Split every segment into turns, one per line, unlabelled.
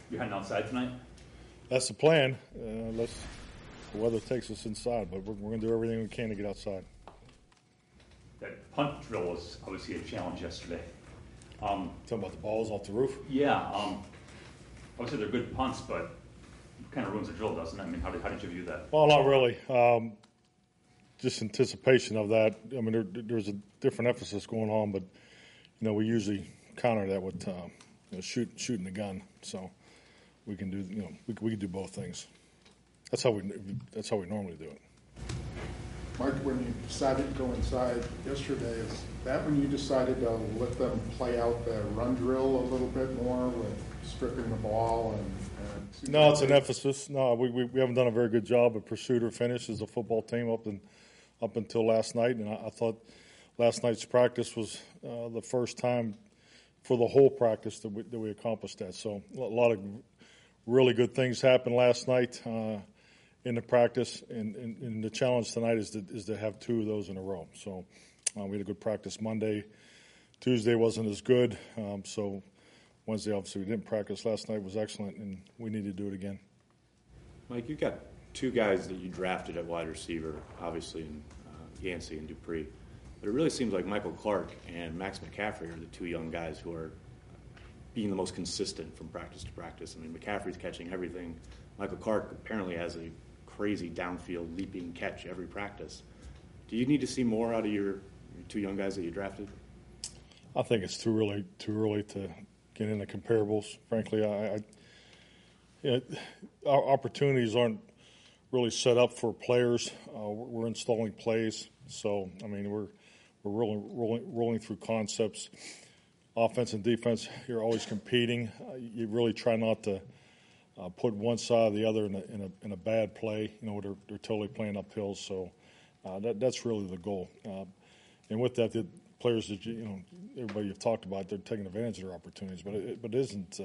You heading outside tonight?
That's the plan, unless the weather takes us inside. But we're going to do everything we can to get outside.
That punt drill was obviously a challenge yesterday.
Talking about the balls off the roof?
Yeah. Obviously they're good punts, but it kind of ruins the drill, doesn't it? I mean, how did you view that?
Well, not really. Just anticipation of that. I mean, there's a different emphasis going on, but we usually counter that with shooting the gun. So we can do we can do both things. That's how we normally do it.
Mike, when you decided to go inside yesterday, is that when you decided to let them play out the run drill a little bit more with stripping the ball and
No, it's an emphasis. No, we haven't done a very good job of pursuit or finish as a football team up until last night, and I thought last night's practice was the first time for the whole practice that we accomplished that. So a lot of really good things happened last night in the practice, and the challenge tonight is to have two of those in a row. So we had a good practice Monday. Tuesday wasn't as good, so Wednesday obviously we didn't practice. Last night was excellent, and we need to do it again.
Mike, you've got two guys that you drafted at wide receiver, obviously, in Yancey and Dupree. But it really seems like Michael Clark and Max McCaffrey are the two young guys who are being the most consistent from practice to practice. I mean, McCaffrey's catching everything. Michael Clark apparently has a crazy downfield leaping catch every practice. Do you need to see more out of your two young guys that you drafted?
I think it's too early to get into comparables. Frankly, our opportunities aren't really set up for players. We're installing plays, so I mean we're rolling through concepts. Offense and defense, you're always competing. You really try not to put one side or the other in a bad play. They're totally playing uphill, so that's really the goal. And with that, the players that everybody you've talked about, they're taking advantage of their opportunities, but it isn't.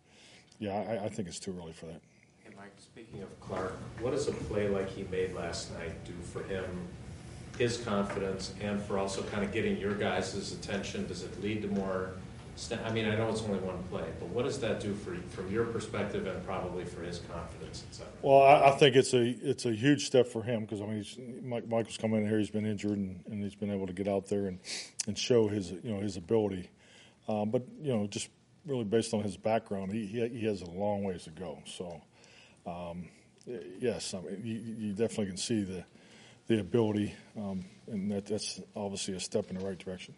I think it's too early for that.
Hey, Mike, speaking of Clark, what does a play like he made last night do for him, his confidence, and for also kind of getting your guys' attention? Does it lead to more? I mean, I know it's only one play, but what does that do from your perspective and probably for his confidence, et cetera?
Well, I think it's a huge step for him because I mean, Michael's come in here. He's been injured and he's been able to get out there and show his ability. But just really based on his background, he has a long ways to go. So, yes, I mean, you definitely can see the ability, and that's obviously a step in the right direction.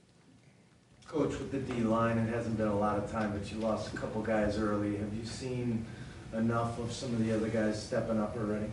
Coach, with the D-line, it hasn't been a lot of time, but you lost a couple guys early. Have you seen enough of some of the other guys stepping up already?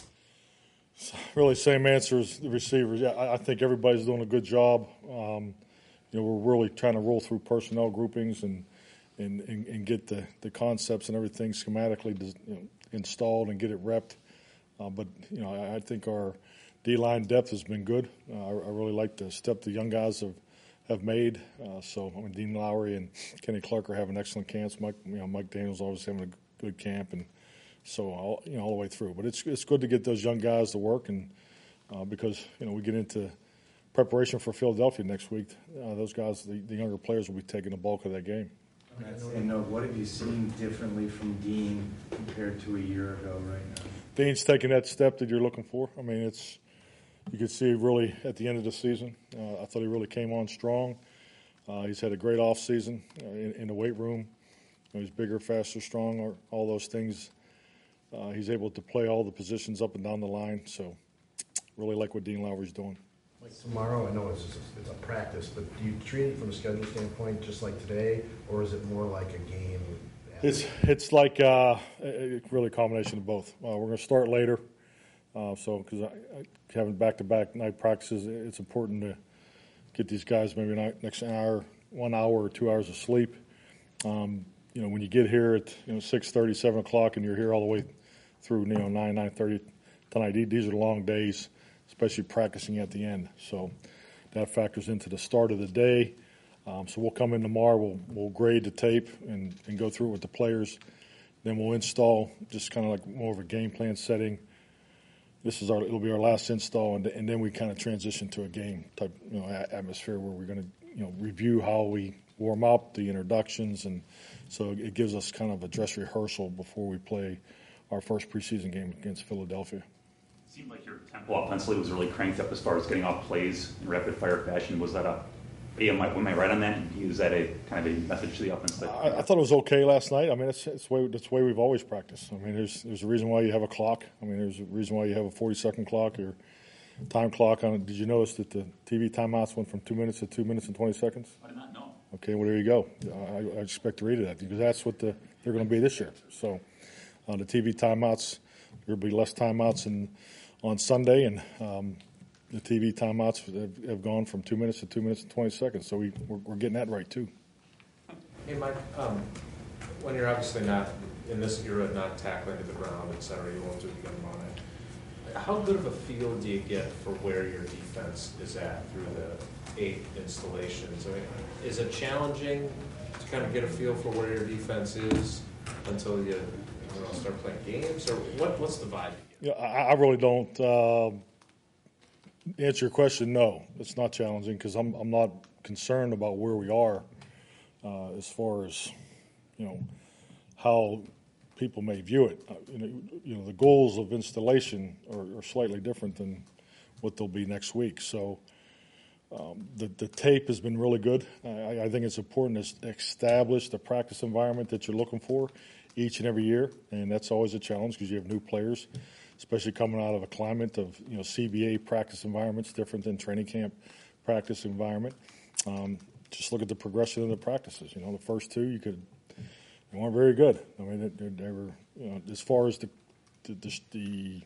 Really, same answer as the receivers. Yeah, I think everybody's doing a good job. We're really trying to roll through personnel groupings and get the concepts and everything schematically installed and get it repped. But I think our D-line depth has been good. I really like the step the young guys have made. So I mean, Dean Lowry and Kenny Clark are having excellent camps. Mike Daniels always having a good camp, and so all the way through. But it's good to get those young guys to work, and because we get into preparation for Philadelphia next week, those guys, the younger players, will be taking the bulk of that game.
What have you seen differently from Dean compared to a year ago right now?
Dean's taking that step that you're looking for. I mean, you could see really at the end of the season. I thought he really came on strong. He's had a great off season in the weight room. He's bigger, faster, stronger, all those things. He's able to play all the positions up and down the line. So really like what Dean Lowry's doing.
Like tomorrow, I know it's a practice, but do you treat it from a schedule standpoint just like today, or is it more like a game?
It's like really a combination of both. We're going to start later. So, because having back-to-back night practices, it's important to get these guys maybe next hour, 1 hour or 2 hours of sleep. When you get here at 6:30, 7 o'clock, and you're here all the way through 9:30 tonight, these are long days, especially practicing at the end. So that factors into the start of the day. So we'll come in tomorrow. We'll grade the tape and go through it with the players. Then we'll install just kind of like more of a game plan setting. It'll be our last install, and then we kind of transition to a game type atmosphere where we're going to review how we warm up, the introductions, and so it gives us kind of a dress rehearsal before we play our first preseason game against Philadelphia.
It seemed like your tempo offensively was really cranked up as far as getting off plays in rapid fire fashion. Was that am I right on that? Is that a kind of a message to the offense?
I thought it was okay last night. I mean, it's the way we've always practiced. I mean, there's a reason why you have a clock. I mean, there's a reason why you have a 40-second clock or time clock on it. Did you notice that the TV timeouts went from 2 minutes to 2 minutes and 20 seconds?
I did not know.
Okay, well, there you go. I expect to read that because that's what they're going to be this year. So the TV timeouts, there'll be less timeouts on Sunday, and the TV timeouts have gone from 2 minutes to 2 minutes and 20 seconds. So we're getting that right, too.
Hey, Mike, when you're obviously not, in this era, not tackling to the ground, et cetera, you won't do it again on it. How good of a feel do you get for where your defense is at through the 8 installations? I mean, is it challenging to kind of get a feel for where your defense is until you start playing games? Or what's the vibe?
Yeah, I really don't answer your question. No, it's not challenging because I'm not concerned about where we are as far as how people may view it. The goals of installation are slightly different than what they'll be next week. So the tape has been really good. I think it's important to establish the practice environment that you're looking for each and every year, and that's always a challenge because you have new players, especially coming out of a climate of CBA practice environments different than training camp practice environment. Just look at the progression of the practices. The first two they weren't very good. I mean, they were as far as the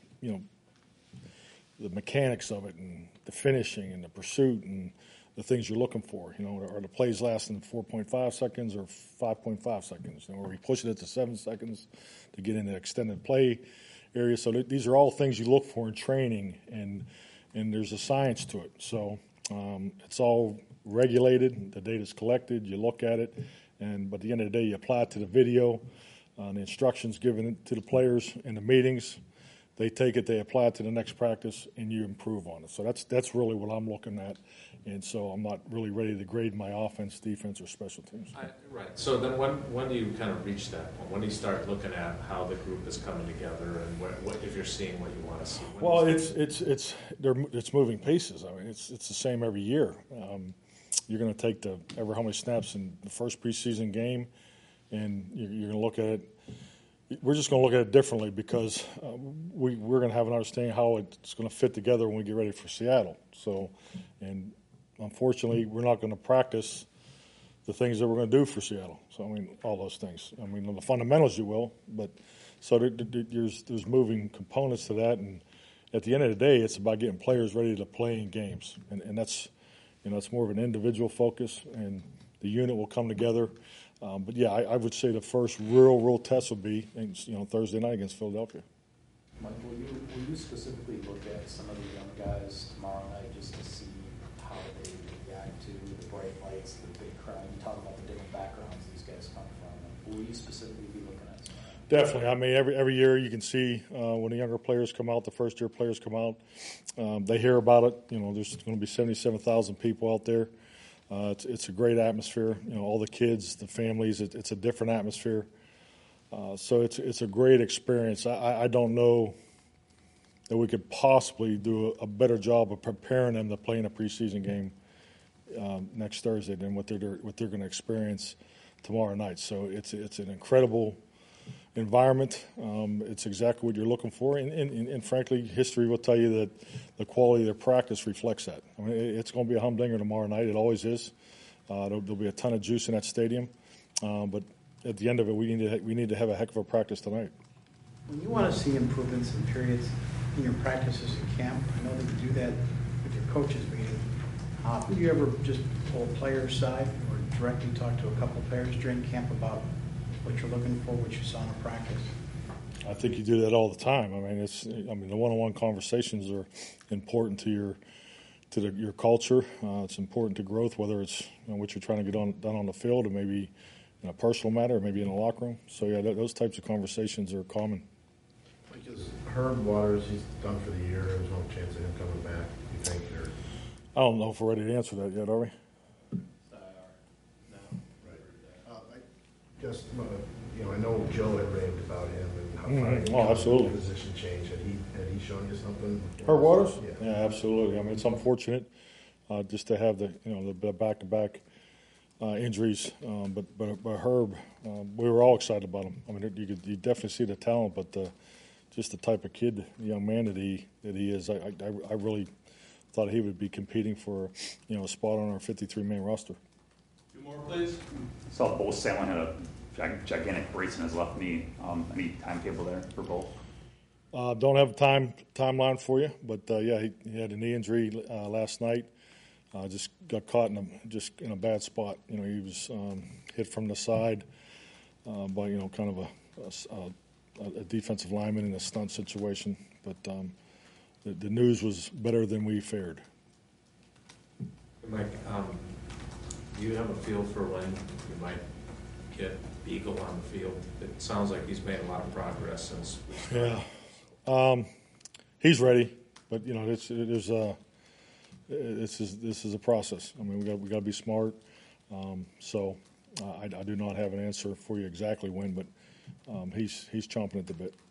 mechanics of it and the finishing and the pursuit and the things you're looking for. Are the plays lasting 4.5 seconds or 5.5 seconds? Are we pushing it to 7 seconds to get into extended play area? So these are all things you look for in training, and there's a science to it. So it's all regulated. The data's collected. You look at it, but at the end of the day, you apply it to the video, the instructions given to the players in the meetings. They take it, they apply it to the next practice, and you improve on it. So that's really what I'm looking at. And so I'm not really ready to grade my offense, defense, or special teams.
Right. So then when do you kind of reach that point? When do you start looking at how the group is coming together and what if you're seeing what you want to see?
Well, it's moving pieces. I mean, it's the same every year. You're going to take ever how many snaps in the first preseason game, and you're going to look at it. We're just going to look at it differently because we're going to have an understanding how it's going to fit together when we get ready for Seattle. So, and unfortunately, we're not going to practice the things that we're going to do for Seattle. So, I mean, all those things. I mean, the fundamentals you will, but so there's moving components to that. And at the end of the day, it's about getting players ready to play in games, and that's it's more of an individual focus, and the unit will come together. But yeah, I would say the first real test will be Thursday night against Philadelphia.
Mike, will you specifically look at some of the young guys tomorrow night just to see how they react to the bright lights, the big crowd? You talk about the different backgrounds these guys come from. Will you specifically be looking at some of that?
Definitely. I mean, every year you can see when the younger players come out, the first-year players come out, they hear about it. There's going to be 77,000 people out there. It's a great atmosphere. All the kids, the families. It's a different atmosphere. So it's a great experience. I don't know that we could possibly do a better job of preparing them to play in a preseason game next Thursday than what they're going to experience tomorrow night. So it's an incredible environment. It's exactly what you're looking for, and frankly, history will tell you that the quality of their practice reflects that. I mean, it's going to be a humdinger tomorrow night. It always is. There'll be a ton of juice in that stadium, but at the end of it, we need to have a heck of a practice tonight.
When you want to see improvements in periods in your practices at camp, I know that you do that with your coaches meeting. Do you ever just pull a player aside or directly talk to a couple players during camp about what you're looking for, what you saw in a practice?
I think you do that all the time. I mean, the one-on-one conversations are important to your culture. It's important to growth, whether it's what you're trying to get done on the field, or maybe in a personal matter, or maybe in a locker room. So yeah, those types of conversations are common.
Because Herb Waters, he's done for the year. There's no chance of him coming back, you think? Or?
I don't know if we're ready to answer that yet, are we?
No.
Just, I know Joe had raved about him and how
Mhm.
far
Oh, absolutely.
position change. Had he shown you something?
Herb Waters?
Yeah.
Yeah, absolutely. I mean, it's unfortunate just to have the back-to-back injuries, but Herb, we were all excited about him. I mean, you definitely see the talent, but just the type of kid, young man that he is. I really thought he would be competing for a spot on our 53-man roster.
Two more, please.
Saw both Salmon had a gigantic brace in his left knee. Any timetable there for both?
Don't have a timeline for you, but yeah, he had a knee injury last night. Just got caught in a bad spot. He was hit from the side by kind of a defensive lineman in a stunt situation. But the news was better than we feared.
Mike, do you have a feel for when you might get Beagle on the field? It sounds like he's made a lot of progress since.
Yeah, he's ready, but this is a process. I mean, we got to be smart. So I do not have an answer for you exactly when, but he's chomping at the bit.